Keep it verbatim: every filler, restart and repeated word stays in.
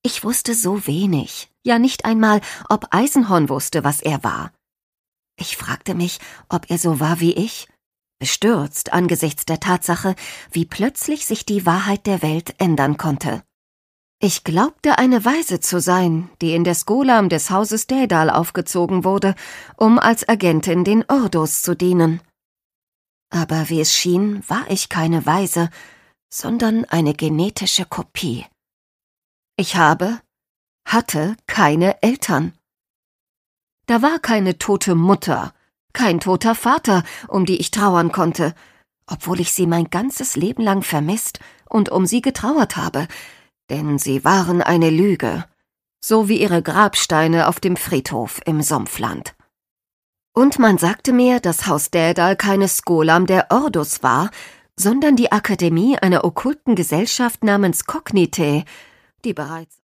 Ich wusste so wenig, ja nicht einmal, ob Eisenhorn wusste, was er war. Ich fragte mich, ob er so war wie ich, bestürzt angesichts der Tatsache, wie plötzlich sich die Wahrheit der Welt ändern konnte. Ich glaubte, eine Waise zu sein, die in der Skolam des Hauses Dädal aufgezogen wurde, um als Agentin den Ordos zu dienen. Aber wie es schien, war ich keine Waise, sondern eine genetische Kopie. Ich habe, hatte keine Eltern. Da war keine tote Mutter, kein toter Vater, um die ich trauern konnte, obwohl ich sie mein ganzes Leben lang vermisst und um sie getrauert habe, denn sie waren eine Lüge, so wie ihre Grabsteine auf dem Friedhof im Sumpfland. Und man sagte mir, dass Haus Dädal keine Skolam der Ordos war, sondern die Akademie einer okkulten Gesellschaft namens Cognitae, die bereits